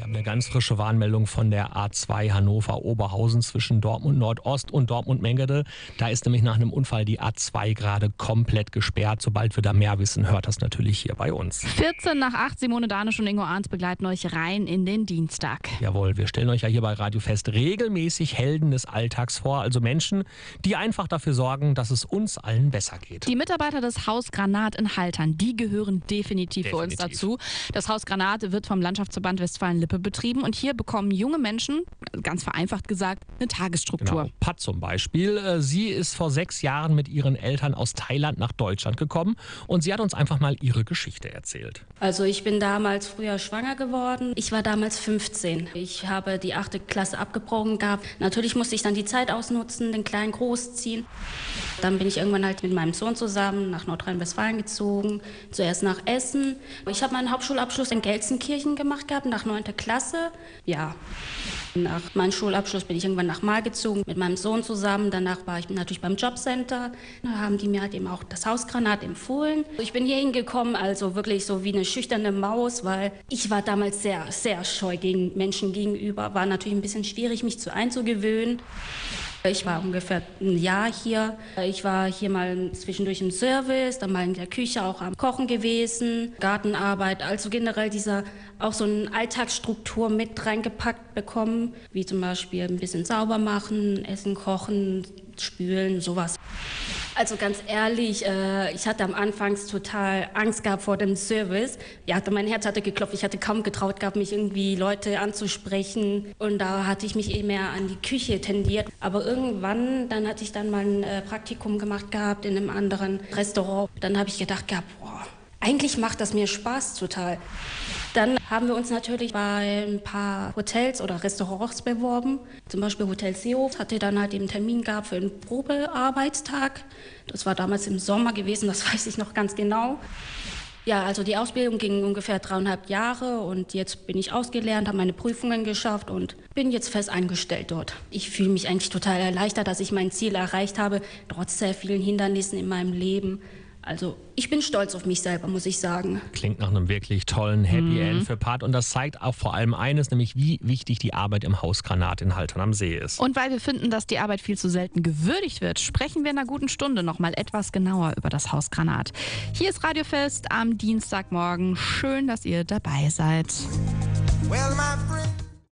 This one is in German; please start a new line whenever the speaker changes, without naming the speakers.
Eine ganz frische Warnmeldung von der A2 Hannover-Oberhausen zwischen Dortmund Nordost und Dortmund Mengede. Da ist nämlich nach einem Unfall die A2 gerade komplett gesperrt. Sobald wir da mehr wissen, hört das natürlich hier bei uns.
14 nach 8, Simone Danisch und Ingo Arndt begleiten euch rein in den Dienstag.
Jawohl, wir stellen euch ja hier bei Radio Fest regelmäßig Helden des Alltags vor. Also Menschen, die einfach dafür sorgen, dass es uns allen besser geht.
Die Mitarbeiter des Haus Granat in Haltern, die gehören definitiv für uns dazu. Das Haus Granat wird vom Landschaftsverband Westfalen-Lippe betrieben und hier bekommen junge Menschen, ganz vereinfacht gesagt, eine Tagesstruktur.
Genau. Pat zum Beispiel. Sie ist vor 6 Jahren mit ihren Eltern aus Thailand nach Deutschland gekommen und sie hat uns einfach mal ihre Geschichte erzählt.
Also ich bin damals früher schwanger geworden. Ich war damals 15. Ich habe die 8. Klasse abgebrochen gehabt. Natürlich musste ich dann die Zeit ausnutzen, den Kleinen großziehen. Dann bin ich irgendwann halt mit meinem Sohn zusammen nach Nordrhein-Westfalen gezogen, zuerst nach Essen. Ich habe meinen Hauptschulabschluss in Gelsenkirchen gemacht gehabt, nach 9. Klasse. Ja, nach meinem Schulabschluss bin ich irgendwann nach Marl gezogen mit meinem Sohn zusammen. Danach war ich natürlich beim Jobcenter. Da haben die mir halt eben auch das Haus Granat empfohlen. Ich bin hier hingekommen, also wirklich so wie eine schüchterne Maus, weil ich war damals sehr, sehr scheu gegen Menschen gegenüber. War natürlich ein bisschen schwierig, mich einzugewöhnen. Ich war ungefähr ein Jahr hier. Ich war hier mal zwischendurch im Service, dann mal in der Küche auch am Kochen gewesen, Gartenarbeit, also generell auch so eine Alltagsstruktur mit reingepackt bekommen, wie zum Beispiel ein bisschen sauber machen, Essen kochen, spülen, sowas. Also ganz ehrlich, ich hatte am Anfang total Angst gehabt vor dem Service. Ja, mein Herz hatte geklopft, ich hatte kaum getraut gehabt, mich irgendwie Leute anzusprechen. Und da hatte ich mich mehr an die Küche tendiert. Aber irgendwann, dann hatte ich dann mal ein Praktikum gemacht gehabt in einem anderen Restaurant. Dann habe ich gedacht gehabt, boah, eigentlich macht das mir Spaß total. Dann haben wir uns natürlich bei ein paar Hotels oder Restaurants beworben. Zum Beispiel Hotel Seehof hatte dann halt den Termin gehabt für einen Probearbeitstag. Das war damals im Sommer gewesen, das weiß ich noch ganz genau. Ja, also die Ausbildung ging ungefähr 3,5 Jahre und jetzt bin ich ausgelernt, habe meine Prüfungen geschafft und bin jetzt fest eingestellt dort. Ich fühle mich eigentlich total erleichtert, dass ich mein Ziel erreicht habe, trotz sehr vielen Hindernissen in meinem Leben. Also ich bin stolz auf mich selber, muss ich sagen.
Klingt nach einem wirklich tollen Happy End für Pat und das zeigt auch vor allem eines, nämlich wie wichtig die Arbeit im Haus Granat in Haltern am See ist.
Und weil wir finden, dass die Arbeit viel zu selten gewürdigt wird, sprechen wir in einer guten Stunde noch mal etwas genauer über das Haus Granat. Hier ist Radio Fest am Dienstagmorgen. Schön, dass ihr dabei seid.
Well, my friend